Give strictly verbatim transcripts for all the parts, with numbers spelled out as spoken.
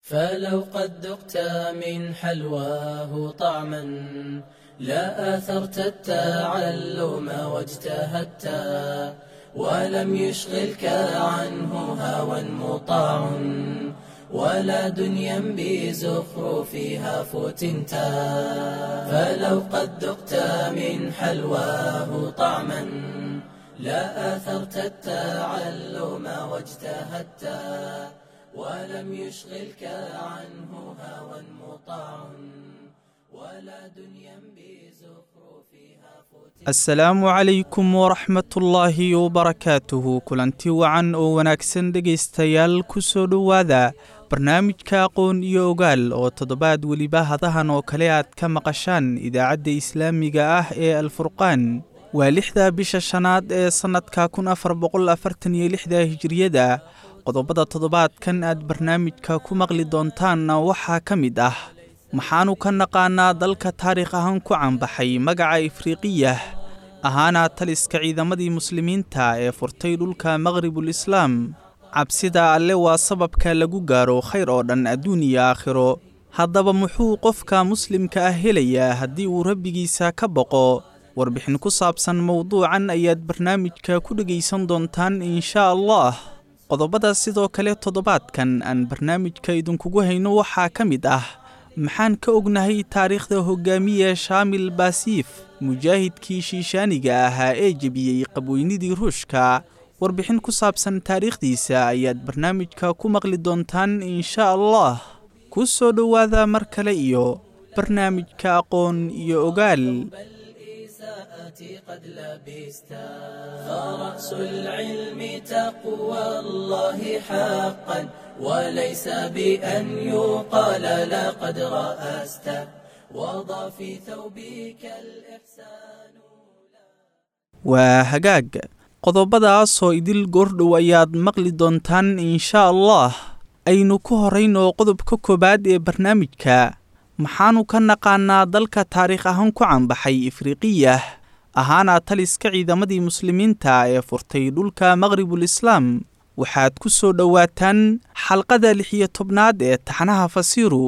فلو قد ذقت من حلواه طعما لا آثرت التعلم واجتهدت ولم يشغلك عنه هوى مطاع ولا دنيا بزخرفها فتنت. فلو قد ذقت من حلواه طعما لا آثرت التعلم واجتهدت ولم يشغلك عنه هوى مطاع ولا دنيا بزخرفها فتنت. السلام عليكم ورحمة الله وبركاته. kulanti wacan oo wanaagsan dhegaystayaal ku soo dhowaada barnaamijka aqoon iyo ogaal oo toddobaad weliba hadahan oo kale aad ka maqashaan idaacadda islaamiga ah ee alfurqaan. waa lixda bisha shanaad ee sanadka kun afar boqol afartan iyo lixda hijriyada. qodobada toddobaadkan aad barnaamijka ku maqli doontaanna waxaa ka mid ah maxaanu ka naqaanaa dalka taariikh ahaan ku canbaxay magaca Afriqiya ahaana taliska ciidamadii muslimiinta ee furtay dhulka Maghribul Islaam. cabsida alle waa sababka lagu gaaro khayr oo dhan adduun iyo aakhiro. haddaba muxuu qofka muslimka ah helayaa haddii uu rabbigiisa ka boqo? warbixin ku saabsan mowduucan ayaad barnaamijka ku dhegaysan doontaan insha Allah. qodobada sidoo kale toddobaadkan aan barnaamijka idinkugu hayno waxaa ka mid ah maxaan ka ognahay taariikhda hogaamiye Shaamil Baasiif, mujaahidkii shiishaaniga ahaa ee jebiyey qabweynidii Ruushka. warbixin ku saabsan taariikhdiisa ayaad barnaamijka ku maqli doontaan insha Allah. ku soo dhowaada mar kale iyo barnaamijka aqoon iyo ogaal. قد لبستا فرأس العلم تقوى الله حقا وليس بأن يقال لقد رأست وضع في ثوبك الإحسان. waa hagaag qodobadaas oo idil goordhow ayaad maqli doontaan insha Allah. aynu ku horeyno qodobka koobaad ee barnaamijka. maxaanu ka naqaanaa dalka taariikh ahaan ku canbaxay Afriqiya ahaana taliska ciidamadii muslimiinta ee furtay dhulka Maghribul Islaam? waxaad ku soo dhowaataan xalqada lix iyo tobnaad ee taxanaha fasiru.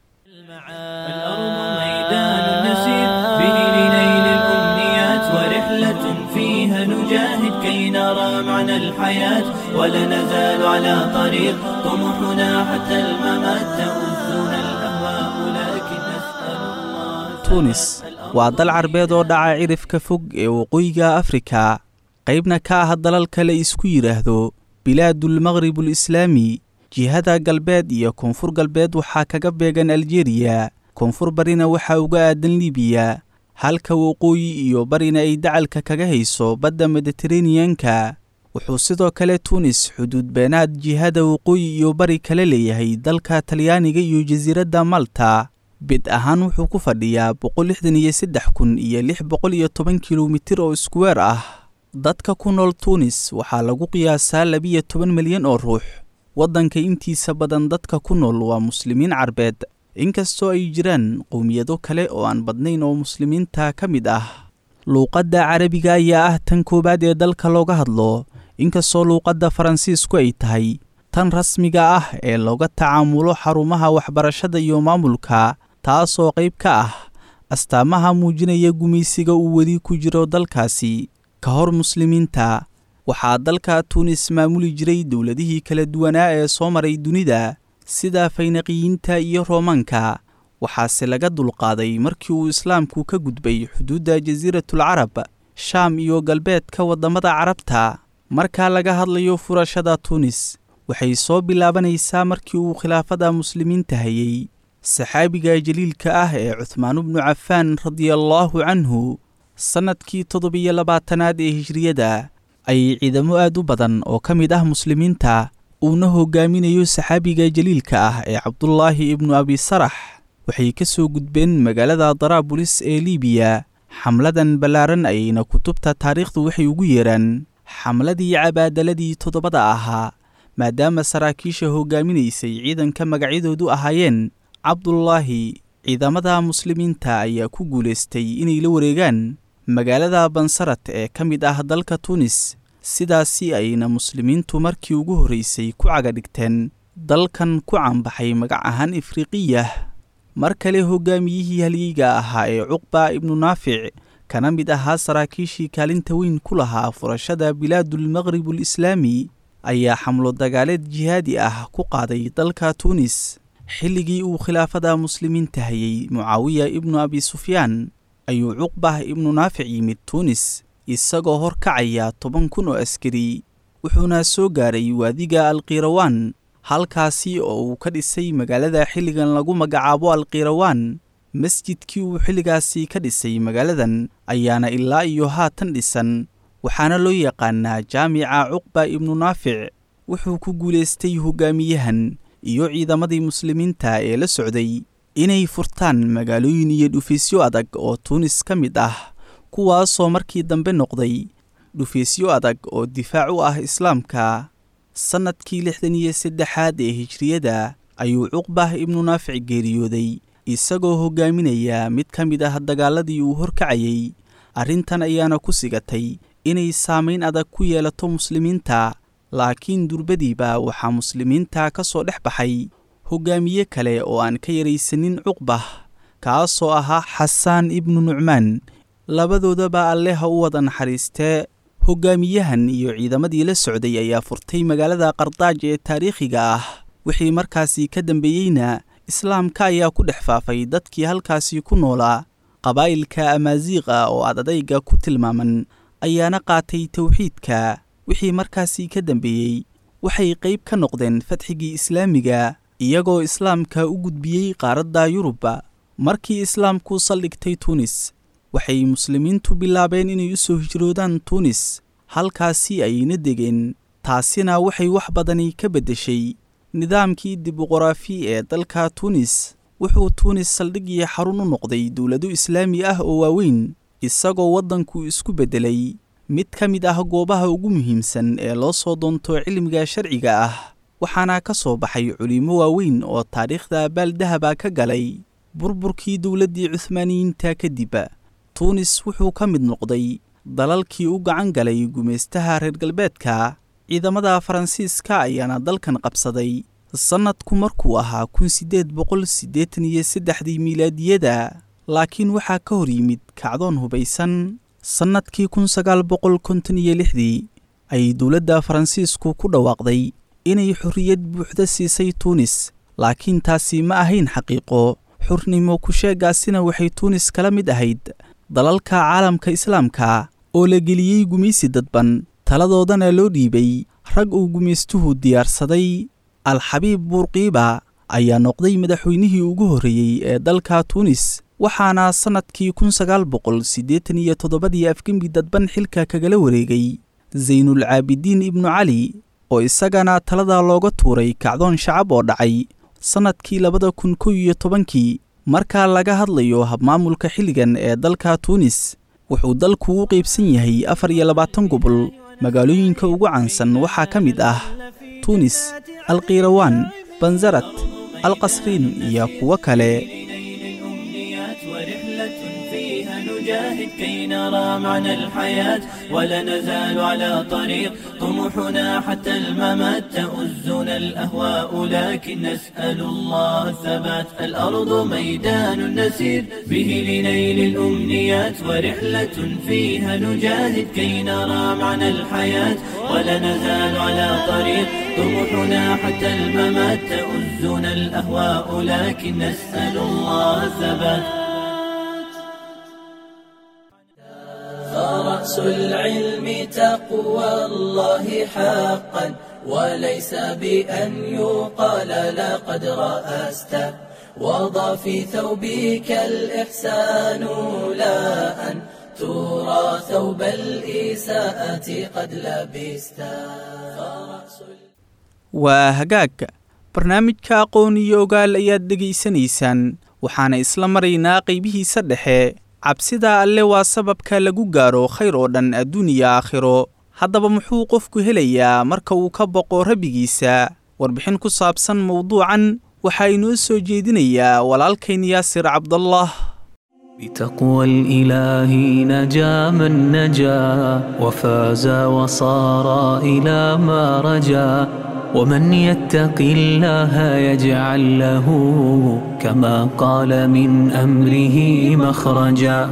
الأرض ميدان نسير به لنيل الأمنيات ورحلة فيها نجاهد كي نرى معنى الحياة ولا نزال على طريق طموحنا حتى الممات تؤذنا الأهواء لكن نسأل الله. tunis waa dal carbeed oo dhaca cirifka fog ee waqooyiga Afrika, qaybna ka ah dalalka la isku yiraahdo bilaadul Maghribul Islaami. jihada galbeed iyo koonfur galbeed waxaa kaga beegan Algeria, koonfur barina waxaa uga aadan Libiya, halka waqooyi iyo barina ay dacalka kaga hayso badda Mediterranean-ka. wuxuu sidoo kale Tunis xuduud beenaad jihada waqooyi iyo bari kala leeyahay dalka Talyaaniga iyo jasiiradda Malta. bid ahaan wuxuu ku fadhiyaa boqol lixdan iyo saddex kun iyo lix boqol iyo toban kiiloomitir oo iskuweer ah. dadka ku nool Tunis waxaa lagu qiyaasaa laba iyo toban milyan oo ruux. waddanka intiisa badan dadka ku nool waa muslimiin carbeed, inkastoo ay jiraan qowmiyado kale oo aan badnayn oo muslimiinta ka mid ah. luuqadda carabiga ayaa ah tan koobaad ee dalka looga hadlo, inkastoo luuqadda Faransiisku ay tahay tan rasmiga ah ee looga tacaamulo xarumaha waxbarashada iyo maamulka, taasoo qayb ka ah astaamaha muujinaya gumaysiga uu weli ku jiro dalkaasi. ka hor muslimiinta waxaa dalka Tunis maamuli jiray dowladihii kala duwanaa ee soo maray dunida sida Fayniqiyiinta iyo Roomaanka, waxaase laga dulqaaday markii uu islaamku ka gudbay xuduudda jasiiratul Carab, Shaam iyo galbeedka wadamada Carabta. marka laga hadlayo furashada Tunis waxay soo bilaabanaysaa markii uu khilaafada muslimiinta hayay saxaabiga jaliilka ah ee Uthman ibn Affan radiyallahu anhu. sanadkii toddobiyo labaatanaad ee hijriyada ay ciidamo aad u badan oo ka mid ah muslimiinta uuna hogaaminayo saxaabiga jaliilka ah ee Cabdullaahi ibn Abi Sarax waxay ka soo gudbeen magaalada Daraabulis ee Libiya. xamladan balaaran ayna kutubta taariikhdu waxay ugu yeeraan xamladii cabaadaladii toddobada ahaa, maadaama saraakiisha hogaaminaysay ciidanka magacyadoodu ahaayeen Cabdullaahi. ciidamada muslimiinta ayaa ku guuleystay inay la wareegaan magaalada Bansarat ee ka mid ah dalka Tunis. sidaasi ayna muslimiintu markii ugu horeysay ku caga dhigteen dalkan ku caanbaxay magac ahaan Afriqiya. mar kale hogaamiyihii halyeyga ahaa ee Cuqba ibnu Naafic kana mid ahaa saraakiishii kaalinta weyn ku lahaa furashada bilaadul Maghrib al-Islaami ayaa xamlo dagaaleed jihaadi ah ku qaaday dalka Tunis xilligii uu khilaafada muslimiinta hayay Muawiya ibnu Abi Sufyaan ayuu Cuqba ibnu Naafic yimid Tunis isagoo horkacaya toban kun oo askari wuxuuna soo gaaray waadiga Al-Qirawaan halkaasi oo uu ka dhisay magaalada xilligan lagu magacaabo Al-Qirawaan. masjidkii uu xilligaasi ka dhisay magaaladan ayaana ilaa iyo haatan dhisan waxaana loo yaqaanaa jaamica Cuqba ibnu Naafic. wuxuu ku guuleystay hogaamiyahan iyo ciidamadii muslimiinta ee la socday inay furtaan magaalooyin iyo dhufiisyo adag oo Tunis ka mid ah kuwaasoo markii dambe noqday dhufiisyo adag oo difaac u ah islaamka. sanadkii lixdan iyo saddexaad ee hijriyada ayuu Cuqba ibnu Naafic geeriyooday isagoo hogaaminaya mid ka mid ah dagaaladii uu horkacayay. arrintan ayaana ku sigatay inay saameyn adag ku yeelato muslimiinta, laakiin durbadiiba waxaa muslimiinta ka soo dhex baxay hogaamiye kale oo aan ka yaraysanin Cuqba kaasoo ahaa Xasaan ibnu Nucmaan. labadoodaba alle ha u wada naxariistee. hogaamiyahan iyo ciidamadii la socday ayaa furtay magaalada Qardaaj ee taariikhiga ah. wixii markaasi ka dambeeyeyna islaamka ayaa ku dhex faafay dadkii halkaasi ku noolaa. qabaa'ilka Amaaziiqa oo adadayga ku tilmaaman ayaana qaatay tawxiidka. wixii markaasi ka dambeeyey waxay qayb ka noqdeen fatxigii islaamiga iyagoo islaamka u gudbiyey qaaradda Yurubba. markii islaamku saldhigtay Tunis waxay muslimiintu bilaabeen inay u soo hijroodaan Tunis halkaasi ayna degeen. taasina waxay wax badani ka beddeshay nidaamkii dimuqraafi ee dalka Tunis. wuxuu Tunis saldhig iyo xarun u noqday dawlado islaami ah oo waaweyn isagoo waddanku isku beddelay mid ka mid ah goobaha ugu muhiimsan ee loo soo doonto cilmiga sharciga ah. waxaana ka soo baxay culimo waaweyn oo taariikhda baaldahaba ka galay. burburkii dawladdii Cuthmaaniyiinta kadib Tunis wuxuu ka mid noqday dalalkii u gacan galay gumaystaha reer galbeedka. ciidamada Faransiiska ayaana dalkan qabsaday sanadku markuu ahaa kun sideed boqol siddeetan iyo saddexdii miilaadiyada, laakiin waxaa ka hor yimid kacdoon hubaysan. sanadkii kun sagaal boqol konton iyo lixdii ay dawladda Faransiisku ku dhawaaqday inay xorriyad buuxda siisay Tunis, laakiin taasi ma ahayn xaqiiqo. xurnimo ku sheegaasina waxay Tunis kala mid ahayd dalalka caalamka islaamka oo la geliyey gumaysi dadban, taladoodana loo dhiibay rag uu gumaystuhu diyaarsaday. Al-Xabiib Burqiiba ayaa noqday madaxweynihii ugu horreeyey ee dalka Tunis, waxaana sanadkii kun sagaal boqol siddeetan iyo toddobadii afgembi dadban xilka kagala wareegay Zaynul Caabidiin ibnu Cali oo isagana talada looga tuuray kacdoon shacab oo dhacay sanadkii labada kun kow iyo tobankii. marka laga hadlayo habmaamulka xilligan ee dalka Tunis wuxuu dalku u qaybsan yahay afar iyo labaatan gobol. magaalooyinka ugu caansan waxaa ka mid ah Tunis, Al-Qirawaan, Banzarat, Al-Qasriin iyo kuwo kale. نجاهد كي نرى معنى الحياة ولا نزال على طريق طموحنا حتى الممات. تؤزنا الأهواء لكن نسأل الله الثبات. الأرض ميدان نسير به لنيل الأمنيات ورحلة فيها نجاهد كي نرى معنى الحياة ولا نزال على طريق طموحنا حتى الممات. تؤزنا الأهواء لكن نسأل الله الثبات. فرأس العلم تقوى الله حقا وليس بأن يقال لقد رأست. وضع في ثوبك الإحسان لا أن ترى ثوب الإساءة قد لبست. وهجاك barnaamijka aqoon iyo ogaal ayaad dhegaysanaysaan waxaana isla maraynaa qaybihiisa dhexe. cabsida alle waa sababka lagu gaaro khayr oo dhan adduun iyo aakhiro. haddaba muxuu qofku helayaa marka uu ka boqo rabbigiisa? warbixin ku saabsan mawduucan waxaa inoo soo jeedinayaa walaalkayn yaasir cabdallah. بتقوى الإله نجا من نجا وفاز وصار إلى ما رجا ومن يتق الله يجعل له كما قال من أمره مخرجا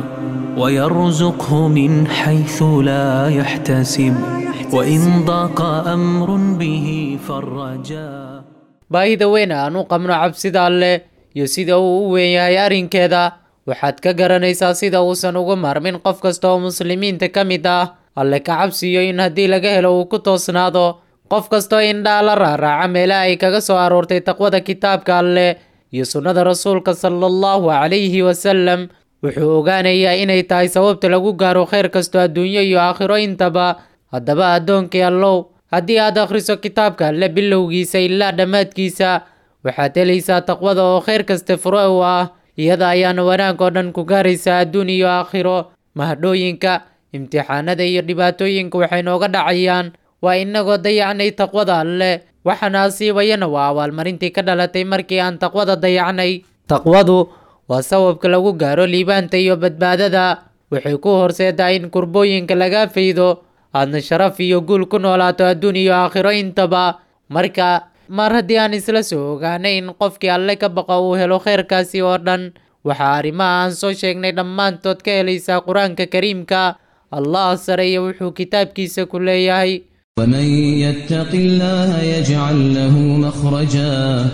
ويرزقه من حيث لا يحتسب وإن ضاق أمر به فرجا. baahida weyn aan u qabno cabsida alle iyo sida uu u weyn yahay arrinkeeda waxaad ka garanaysaa sida uusan uga maarmin qof kasta oo muslimiinta ka mid ah alle ka cabsiyo in haddii laga helo uu ku toosnaado qof kastoo indhaa la raaraaca meelaha ay kaga soo aroortay taqwada kitaabka alle iyo sunnada rasuulka sala allahu calayhi wasalam wuxuu ogaanayaa inay tahay sababta lagu gaaro khayr kasto adduunyo iyo aakhiro intaba. haddaba addoonkii allow haddii aad akhriso kitaabka alle bilowgiisa ilaa dhammaadkiisa waxaad helaysaa taqwada oo khayr kaste furo u ah iyada ayaana wanaag oo dhan ku gaaraysaa adduun iyo aakhiro. mahadhooyinka imtixaanada iyo dhibaatooyinka waxay nooga dhacayaan waa inagoo dayacnay taqwada alle waxaana asiibayana waa abaalmarintii ka dhalatay markii aan taqwada dayacnay. taqwadu waa sababka lagu gaaro liibaanta iyo badbaadada waxay ku horseedaa in kurbooyinka laga faydo aadna sharaf iyo guul ku noolaato adduun iyo aakhiro intaba. marka mar haddii aan isla soo ogaanay in qofkii alle ka baqa uu helo khayrkaasi oo dhan waxaa arrimaha aan soo sheegnay dhammaantood ka helaysaa qur-aanka kariimka. allah sareeya wuxuu kitaabkiisa ku leeyahay ومن يتق الله يجعل له مخرجا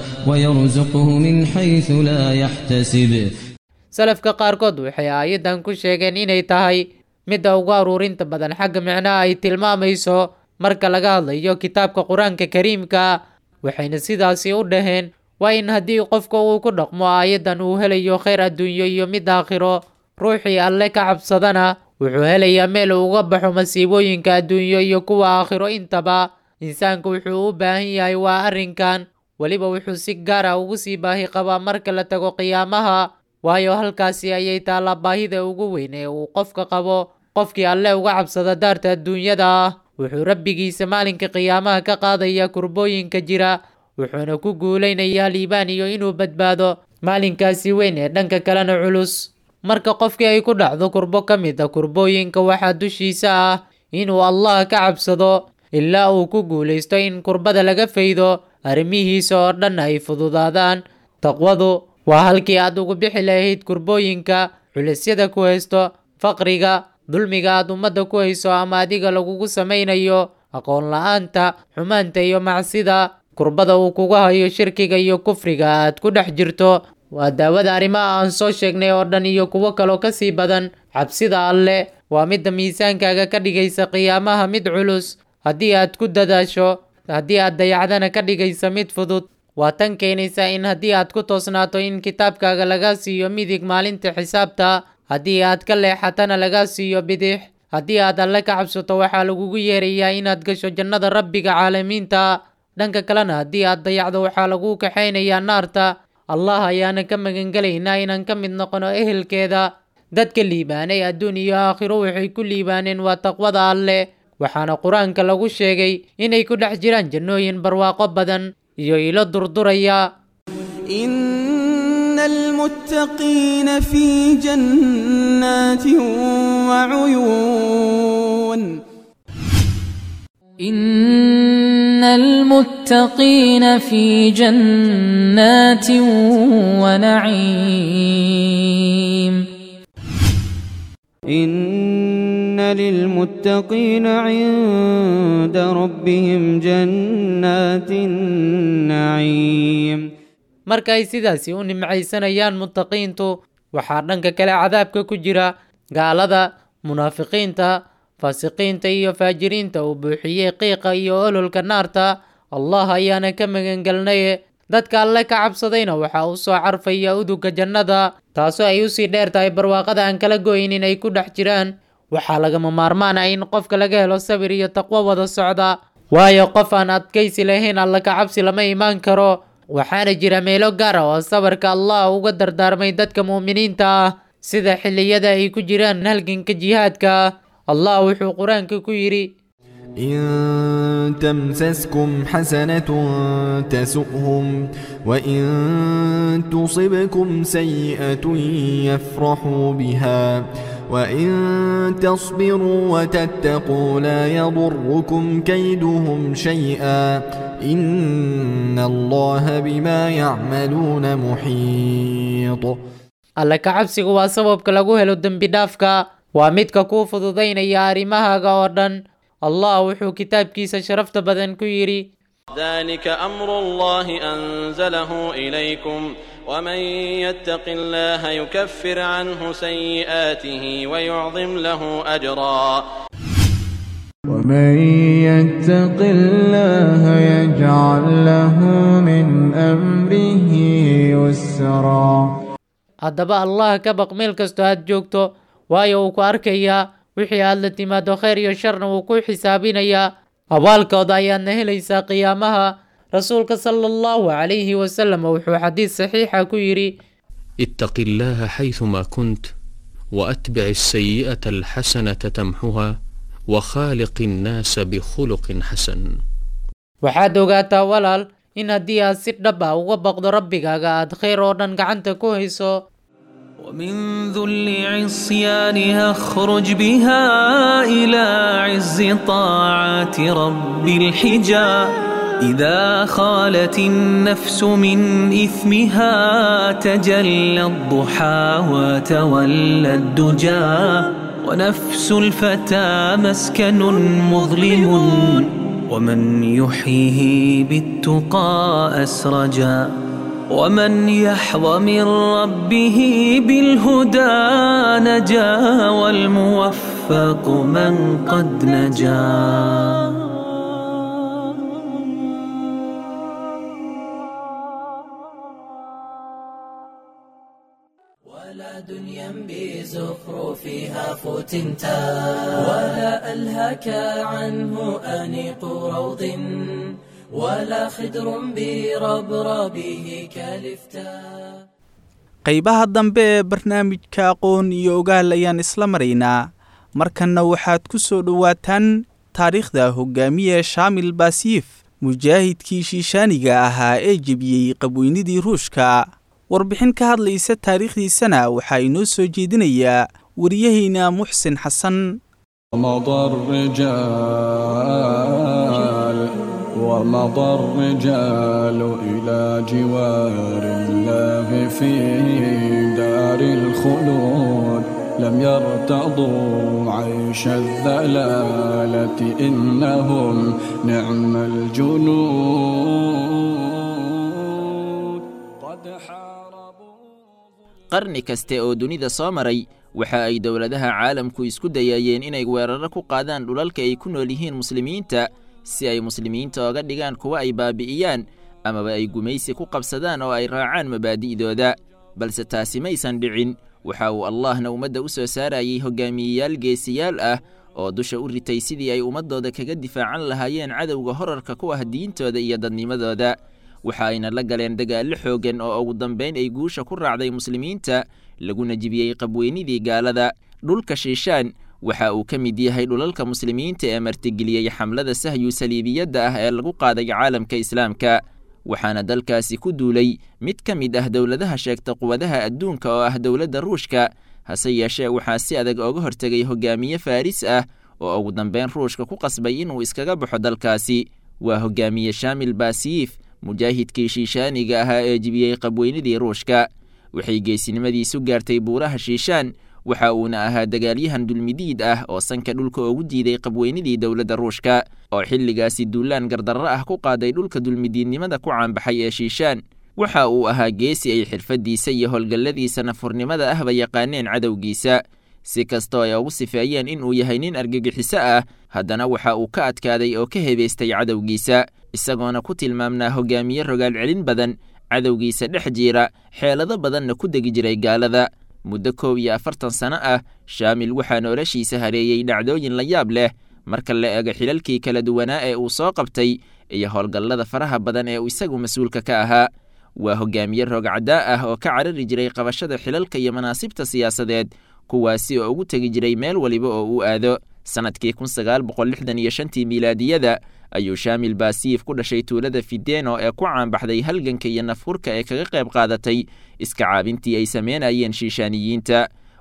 ويرزقه من حيث لا يحتسب. salafka qaarkood waxay aayadan ku sheegeen inay tahay midda ugu aruurinta badan xagga micnaha ay tilmaamayso marka laga hadlayo kitaabka qur-aanka kariimka waxayna sidaasi u dhaheen waa in haddii qofka uu ku dhaqmo aayadan uu helayo khayr adduunyo iyo mid aakhiro ruuxii alle ka cabsadana wuxuu helayaa meel uu uga baxo masiibooyinka adduunyo iyo kuwa aakhiro intaba. insaanku wuxuu u baahan yahay waa arrinkan weliba wuxuu si gaar ah ugu sii baahi qabaa marka la tago qiyaamaha waayo halkaasi ayay taallaa baahida ugu weyn ee uu qofka qabo. qofkii alle uga cabsada daarta adduunyada ah wuxuu rabbigiisa maalinka qiyaamaha ka qaadayaa kurbooyinka jira wuxuuna ku guulaynayaa liibaan iyo inuu badbaado maalinkaasi weyn ee dhanka kalena culus. marka qofkii ay ku dhacdo kurbo ka mid a kurbooyinka waxaa dushiisa ah inuu allah ka cabsado ilaa uu ku guulaysto in kurbada laga faydo arrimihiisa oo dhan ay fududaadaan. taqwadu waa halkii aad ugu bixi lahayd kurbooyinka culisyada ku haysto faqriga dulmiga aad ummadda ku hayso ama adiga lagugu samaynayo aqoon la-aanta xumaanta iyo macsida kurbada uu kugu hayo shirkiga iyo kufriga aad ku dhex jirto. waa daawada arrimaha aan soo sheegnay oo dhan iyo kuwo kaloo ka sii badan. cabsida alle waa midda miisaankaaga ka dhigaysa qiyaamaha mid culus haddii aad ku dadaasho haddii aad dayacdana ka dhigaysa mid fudud. waa tan keenaysa in haddii aad ku toosnaato in kitaabkaaga laga siiyo midig maalinta xisaabta haddii aad ka leexatana laga siiyo bidix. haddii aad alle ka cabsato waxaa lagugu yeerayaa inaad gasho jannada rabbiga caalamiinta dhanka kalena haddii aad dayacdo waxaa lagu kaxaynayaa naarta. allah ayaana ka magangelaynaa inaan ka mid noqono ehelkeeda. dadka liibaanay adduun iyo aakhiro waxay ku liibaaneen waa taqwada alle waxaana qur-aanka lagu sheegay inay ku dhex jiraan jannooyin barwaaqo badan iyo ilo durduraya. إن المتقين في جنات وعيون إن المتقين في جنات ونعيم إن للمتقين عند ربهم جنات النعيم. markay sidaasi u nimcaysanayaan muttaqiintu waxaa dhanka kale cadaabka ku jira gaalada munaafiqiinta faasiqiinta iyo faajiriinta uu buuxiyey qiiqa iyo ololka naarta. allah ayaana ka magangelnaye dadka alle ka cabsadayna waxaa u soo carfaya uduga jannada taasoo ay usii dheer tahay barwaaqada aan kala goyn inay ku dhex jiraan. waxaa lagama maarmaan ah in qofka laga helo sabir iyo taqwo wada socda waayo qof aan adkaysi lahayn alle ka cabsi lama imaan karo. waxaana jira meelo gaar ah oo sabarka allah uga dardaarmay dadka mu'miniinta ah sida xilliyada ay ku jiraan halganka jihaadka. allah wuxuu qur-aanka ku yidhi إن تمسسكم حسنة تسؤهم وإن تصبكم سيئة يفرحوا بها وإن تصبروا وتتقوا لا يضركم كيدهم شيئا إن الله بما يعملون محيط. alla ka cabsigu waa sababka lagu helo dembi dhaafka, waa midka kuu fududaynaya arrimahaaga oo dhan. allah wuxuu kitaabkiisa sharafta badan ku yidhi: ذلك أمر الله أنزله إليكم ومن يتق الله يكفر عنه سيئاته ويعظم له أجرا. ومن يتق الله يجعل له من أمره يسرا. haddaba allah ka baq meel kastoo aad joogto, waayo uu ku arkayaa wixii aad la timaado khayr iyo sharna wuu ku xisaabinayaa. abaalkooda ayaadna helaysaa qiyaamaha. rasuulka sala allahu calayhi wasalam wuxuu xadiis saxiixa ku yidhi: اتق الله حيثما كنت وأتبع السيئة الحسنة تمحها وخالق الناس بخلق حسن. waxaad ogaataa walaal in haddii aad si dhab ah uga baqdo rabbigaaga aad khayr oo dhan gacanta ku hayso. ومن ذل عصيانها اخرج بها إلى عز طاعات رب الحجا. إذا خالت النفس من إثمها تجلى الضحى وتولى الدجى. ونفس الفتى مسكن مظلم ومن يحييه بالتقى أسرجا. ومن يحظى من ربه بالهدى نجا والموفق من قد نجا. ولا دنيا بزخرفها فتنتا ولا ألهك عنه أنيق روض ولا خدر بربربه كالفتا. qaybaha dambe ee barnaamijka aqoon iyo ogaal ayaan isla maraynaa. markanna waxaad ku soo dhowaataan taariikhda hogaamiye shaamil baasiif, mujaahidkii shiishaaniga ahaa ee jebiyey qabweynidii ruushka. warbixin ka hadlaysa taariikhdiisana waxaa inoo soo jeedinayaa wariyahayna muxsin xasan. ومضى الرجال إلى جوار الله في دار الخلود لم يرتضوا عيش الذلالة إنهم نعم الجنود قد حاربوا. qarni kaste oo dunida soo maray waxa ay dowladaha caalamku isku dayayeen inay weeraro ku qaadaan dhulalka ay ku nool yihiin muslimiinta si ay muslimiinta oga dhigaan kuwa ay baabi'iyaan amaba ay gumaysi ku qabsadaan oo ay raacaan mabaadi'dooda. balse taasi maysan dhicin. waxa uu allahna ummadda u soo saarayay hogaamiyeyaal geesiyaal ah oo dusha u ritay sidii ay ummadooda kaga difaacan lahaayeen cadowga horarka ku ah diintooda iyo dadnimadooda. waxa ayna la galeen dagaallo xoogan oo ugu dambayn ay guusha ku raacday muslimiinta, laguna jibiyey qabweynidii gaalada. dhulka shiishaan waxa uu ka mid yahay dhulalka muslimiinta ee martigeliyey xamlada sahyu saliibiyadda ah ee lagu qaaday caalamka islaamka. waxaana dalkaasi ku duulay mid ka mid ah dowladaha sheegta quwadaha adduunka oo ah dowladda ruushka. hase yeeshee waxaa si adag ooga hortegay hogaamiye faaris ah oo ugu dambeyn ruushka ku qasbay inuu iskaga baxo dalkaasi. waa hogaamiye shaamil baasiif, mujaahidkii shiishaaniga ahaa ee jibiyey qabweynidii ruushka. waxay geesinimadiisu gaartay buuraha shiishaan, waxa uuna ahaa dagaalyahan dulmidiid ah oo sanka dhulka ugu diiday qabweynidii dowladda ruushka oo xilligaasi duulaan gardarro ah ku qaaday dhulka dulmidiidnimada ku caanbaxay ee shiishaan. waxa uu ahaa geesi ay xirfadiisa iyo howlgalladiisa nafurnimada ahba yaqaaneen cadowgiisa. si kastoo ay ugu sifeeyeen in uu yahay nin argagixiso ah, haddana waxa uu ka adkaaday oo ka hebaystay cadowgiisa, isagoona ku tilmaamnaa hogaamiye rogaal celin badan, cadowgiisa dhex jiira, xeelado badanna ku degi jiray gaalada. muddo koob iyo afartan sano ah shaamil waxaa noloshiisa hareeyey dhacdooyin la yaab leh marka la eego xilalkii kala duwanaa ee uu soo qabtay iyo howlgallada faraha badan ee uu isagu mas-uulka ka ahaa. waa hogaamiye roogcaddaa ah oo ka carari jiray qabashada xilalka iyo manaasibta siyaasadeed, kuwaasi oo ugu tegi jiray meel waliba oo uu aado. sanadkii kun sagaal boqol lixdan iyo shantii miilaadiyada ayuu shaamil baasiif ku dhashay tuulada Fideno ee ku caanbaxday halganka iyo nafhurka ee kaga qayb qaadatay iska caabintii ay sameynayeen shiishaaniyiinta.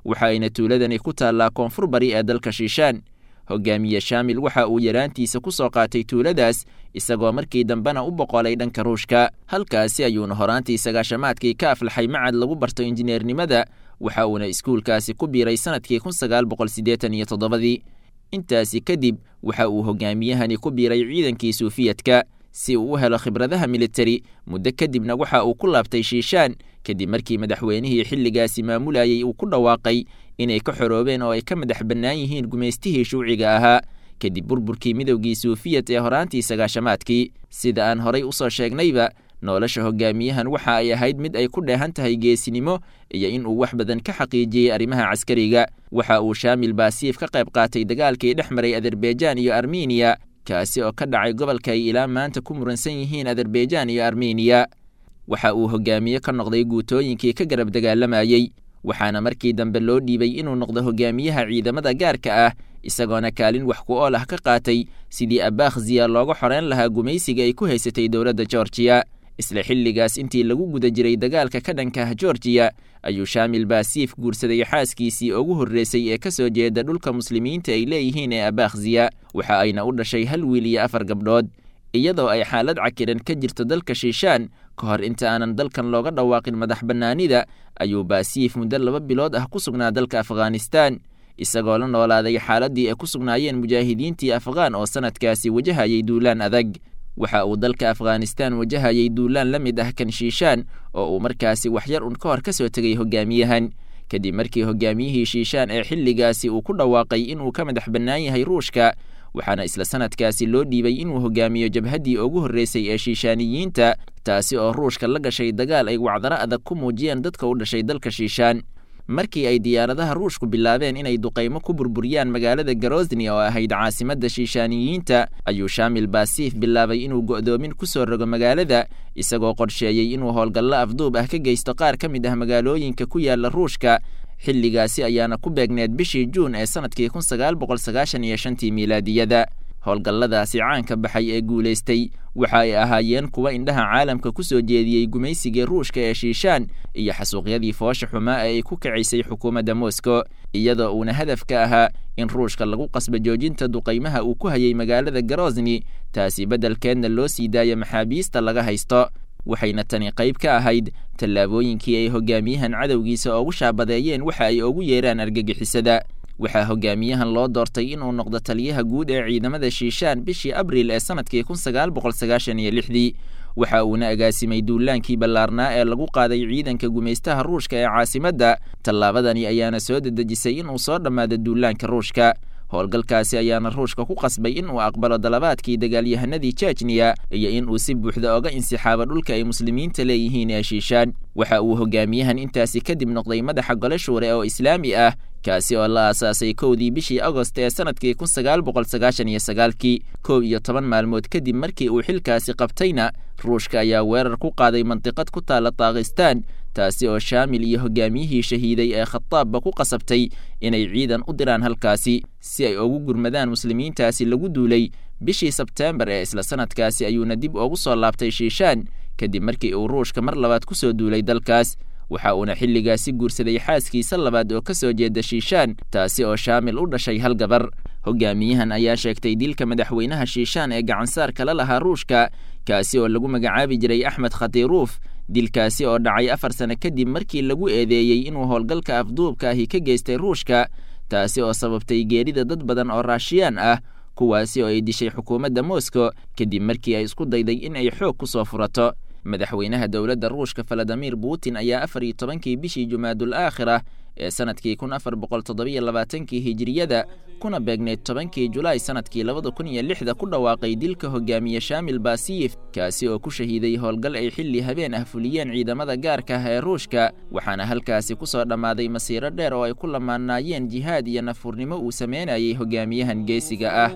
waxa ayna tuuladani ku taallaa koonfur bari ee dalka shiishaan hogaamiye shaamil waxa uu yaraantiisa ku soo qaatay tuuladaas isagoo markii dambena u boqolay dhanka ruushka halkaasi ayuuna horaantii sagaashamaadkii ka aflaxay macad lagu barto injineernimada waxa uuna iskuulkaasi ku biiray sanadkii kun sagaal boqol siddeetan iyo toddobadii intaasi kadib waxa uu hogaamiyahani ku biiray ciidankii suufiyadka si uu u helo khibradaha militari muddo kadibna waxa uu ku laabtay shiishaan kadib markii madaxweynihii xilligaasi maamulayay uu ku dhawaaqay inay ka xoroobeen oo ay ka madax bannaan yihiin gumaystihii shuuciga ahaa kadib burburkii midowgii suufiyad ee horaantii sagaashamaadkii sida aan horay u soo sheegnayba nolosha hogaamiyahan waxa ay ahayd mid ay ku dheehan tahay geesinimo iyo in uu wax badan ka xaqiijiyey arrimaha caskariga waxa uu shaamil baasiif ka qayb qaatay dagaalkii dhex maray azerbaijan iyo armeniya kaasi oo ka dhacay gobolka ay ilaa maanta ku muransan yihiin azerbaijan iyo armeniya waxa uu hogaamiye ka noqday guutooyinkii ka garab dagaalamayey waxaana markii dambe loo dhiibay inuu noqdo hogaamiyaha ciidamada gaarka ah isagoona kaalin wax ku ool ah ka qaatay sidii abakhziya looga xoreyn lahaa gumaysiga ay ku haysatay dowladda georgiya isla xilligaas intii lagu guda jiray dagaalka ka dhanka ah georgiya ayuu shaamil baasiif guursaday xaaskiisii ugu horreysay ee ka soo jeeda dhulka muslimiinta ay leeyihiin ee abakhziya waxa ayna u dhashay hal wiil iyo afar gabdhood iyadoo ay xaalad cakiran ka jirto dalka shiishaan ka hor inta aanan dalkan looga dhawaaqin madax bannaanida ayuu baasiif muddo laba bilood ah ku sugnaa dalka afghanistaan isagoo la noolaaday xaaladdii ay ku sugnaayeen mujaahidiintii afghaan oo sanadkaasi wajahayay duulaan adag waxa uu dalka afghanistaan wajahayay duulaan la mid ah kan shiishaan oo uu markaasi waxyar un ka hor ka soo tegay hogaamiyahan kadib markii hogaamiyihii shiishaan ee xilligaasi uu ku dhawaaqay inuu ka madax bannaan yahay ruushka waxaana isla sanadkaasi loo dhiibay inuu hogaamiyo jabhaddii ugu horreysay ee shiishaaniyiinta taasi oo ruushka la gashay dagaal ay wacdaro adag ku muujiyeen dadka u dhashay dalka shiishaan markii ay diyaaradaha ruushku bilaabeen inay duqaymo ku burburiyaan magaalada garosni oo ahayd caasimadda shiishaaniyiinta ayuu shaamil baasiif bilaabay inuu go'doomin ku soo rogo magaalada isagoo qorsheeyey inuu howlgallo afduub ah ka geysto qaar ka mid ah magaalooyinka ku yaala ruushka xilligaasi ayaana ku beegneed bishii juun ee sanadkii kun sagaal boqol sagaashan iyo shantii miilaadiyada howlgalladaasi caanka baxay ee guulaystay waxa ay ahaayeen kuwa indhaha caalamka ku soo jeediyey gumaysigii ruushka ee shiishaan iyo xasuuqyadii foosha xumaa ee ay ku kacisay xukuumadda moscow iyadoo uuna hadaf ka ahaa in ruushka lagu qasbo joojinta duqaymaha uu ku hayay magaalada garosni taasi beddelkeedna loo sii daayo maxaabiista laga haysto waxayna tani qayb ka ahayd tallaabooyinkii ay hogaamiyahan cadowgiisa ugu shaabadeeyeen waxa ay ugu yeeraan argagixisada waxaa hogaamiyahan loo doortay inuu noqdo taliyaha guud ee ciidamada shiishaan bishii abriil ee sanadkii kun sagaal boqol sagaashan iyo lixdii waxa uuna agaasimay duulaankii ballaarnaa ee lagu qaaday ciidanka gumaystaha ruushka ee caasimadda tallaabadani ayaana soo dedejisay inuu soo dhammaado duulaanka ruushka howlgalkaasi ayaana ruushka ku qasbay inuu aqbalo dalabaadkii dagaalyahanadii jejniya iyo inuu si buuxda oga insixaabo dhulka ay muslimiinta leeyihiin ee shiishaan waxa uu hogaamiyahan intaasi kadib noqday madaxa gole shuure oo islaami ah kaasi oo la aasaasay kowdii bishii agost ee sanadkii kun sagaal boqol sagaashan iyo sagaalkii kow iyo toban maalmood kadib markii uu xilkaasi qabtayna ruushka ayaa weerar ku qaaday mantiqad ku taala daakhistaan taasi oo shaamil iyo hogaamiyihii shahiiday ee khataabba ku qasabtay inay ciidan u diraan halkaasi si ay ugu gurmadaan muslimiintaasi lagu duulay bishii sebteembar ee isla sanadkaasi ayuuna dib ugu soo laabtay shiishaan kadib markii uu ruushka mar labaad ku soo duulay dalkaas waxa uuna xilligaasi guursaday xaaskiisa labaad oo ka soo jeeda shiishaan taasi oo shaamil u dhashay hal gabar hogaamiyahan ayaa sheegtay dilka madaxweynaha shiishaan ee gacansaar kala lahaa ruushka kaasi oo lagu magacaabi jiray axmed khatiruuf dilkaasi oo dhacay afar sano kadib markii lagu eedeeyey inuu howlgalka afduubka ahi ka geystay ruushka taasi oo sababtay geerida dad badan oo raashiyaan ah kuwaasi oo ay dishay xukuumadda moscow kadib markii ay isku dayday in ay xoog ku soo furato madaxweynaha dowladda ruushka valadimir putin ayaa afar iyo tobankii bishii jumaadul aakhira ee sanadkii kun afar boqol toddobiyo labaatankii hijiriyada kuna beegneyd tobankii julaay sanadkii labada kun iyo lixda ku dhawaaqay dilka hogaamiye shaamil baasiyif kaasi oo ku shahiiday howlgal ay xilli habeen ah fuliyeen ciidamada gaarka ah ee ruushka waxaana halkaasi ku soo dhammaaday masiiro dheer oo ay ku lamaanaayeen jihaad iyo nafurnimo uu sameynayay hogaamiyahan geesiga ah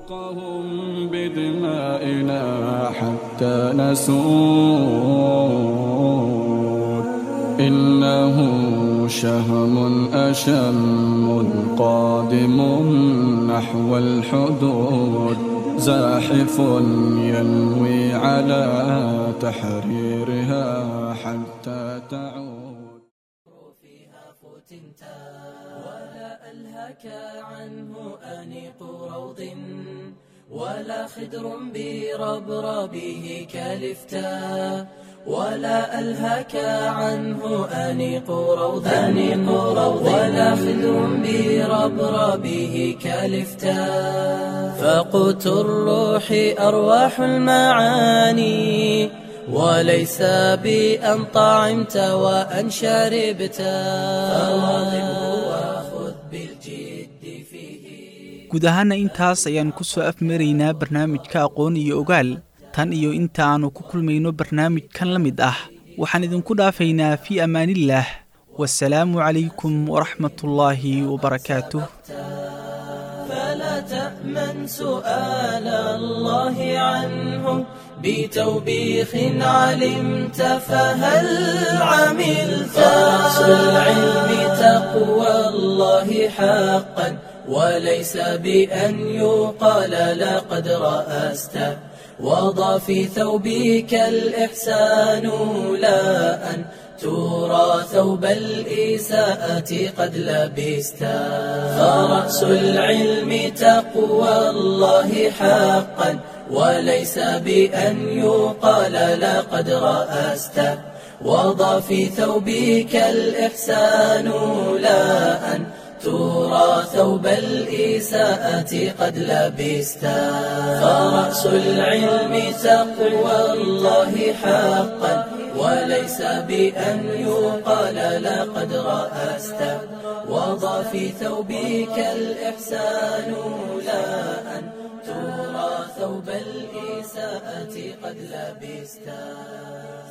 إنه شهم أشم قادم نحو الحدود زاحف ينوي على تحريرها حتى تعود فيها فتنتا ألهك عنه أنيق روض ولا خدر بربربه كالفتاء ولا ألهك عنه أنيق روض أنيق روض ولا خدر بربربه كالفتاء فقوت الروح أرواح المعاني وليس بأن طعمت وأن شربت فواظبه وخذ بالجد فيه. guud ahaana intaas ayaan ku soo afmaraynaa barnaamijka aqoon iyo ogaal tan iyo inta aanu ku kulmayno barnaamijkan la mid ah waxaan idinku dhaafaynaa fii amaanillaah wassalaamu calaykum waraxmatullaahi wabarakaatuh. فلا تأمن سؤال الله عنه بتوبيخ علمت فهل عملت رأس العلم تقوى الله حقا وليس بأن يقال لقد رأست وضع في ثوبك الإحسان لا أن ترى ثوب الإساءة قد لبست فرأس العلم تقوى الله حقا وليس بأن يقال لقد رأست وضع في ثوبك الإحسان لا أن ترى ثوب الإساءة قد لبست فرأس العلم تقوى الله حقا وليس بأن يقال لقد رأست وضع في ثوبك الإحسان لا أن ترى ثوب الإساءة قد لبست.